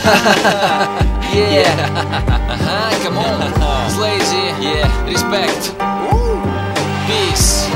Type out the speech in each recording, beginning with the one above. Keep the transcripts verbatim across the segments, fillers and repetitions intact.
Yeah. Ага, come on. Slazy, yeah. Respect. Peace.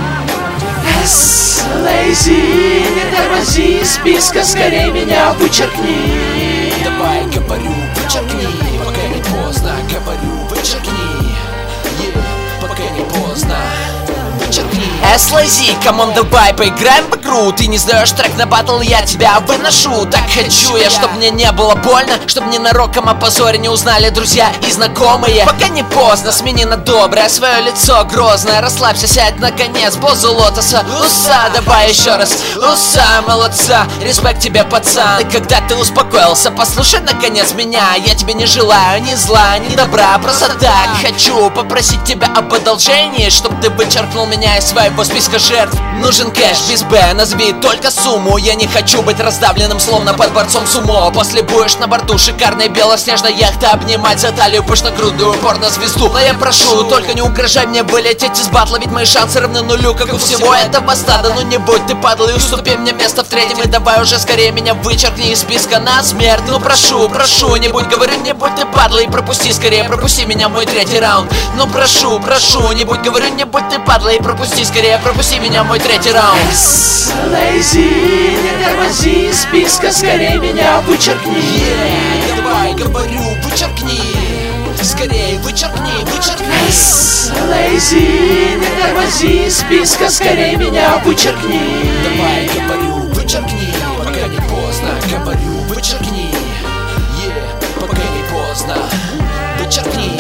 Slazy, не тормози, списка скорее меня вычеркни. Давай, говорю, вычеркни, пока не поздно. Говорю, вычеркни, yeah, пока не поздно. Вычеркни. Slazy, камон, давай поиграем в игру. Ты не сдаешь трек на батл, я тебя выношу. Так хочу я, чтоб мне не было больно, чтоб ненароком о позоре не узнали друзья и знакомые. Пока не поздно, смени на доброе свое лицо грозное. Расслабься, сядь наконец, позу лотоса. Уса, давай еще раз. Уса, молодца, респект тебе, пацан. И когда ты успокоился, послушай наконец меня. Я тебе не желаю ни зла, ни добра, просто так хочу попросить тебя об одолжении, чтоб ты вычеркнул меня из своего списка жертв. Нужен кэш, без Б, назови только сумму. Я не хочу быть раздавленным, словно под борцом сумо. После будешь на борту шикарной белоснежной яхты, обнимать за талию пышногрудую порнозвезду. Но я прошу, только не угрожай мне вылететь из батла, ведь мои шансы равны нулю, как у всего этого стада. Ну не будь ты падлой, уступи мне место в третьем, и давай уже скорее меня вычеркни из списка на смерть. Ну прошу, прошу, не будь, говорю, не будь ты падлой, пропусти скорее, пропусти меня в мой третий раунд. Ну прошу, прошу, не будь, говорю, не будь ты падлой, пропусти скорее, пропусти меня в мой третий раунд. Slazy, не тормози, списка скорее меня вычеркни. Yeah, давай, говорю, вычеркни, скорее вычеркни, вычеркни. Slazy, не тормози, списка скорее меня вычеркни. Давай, говорю, вычеркни, пока не поздно. Говорю, вычеркни, yeah, пока не поздно. Вычеркни.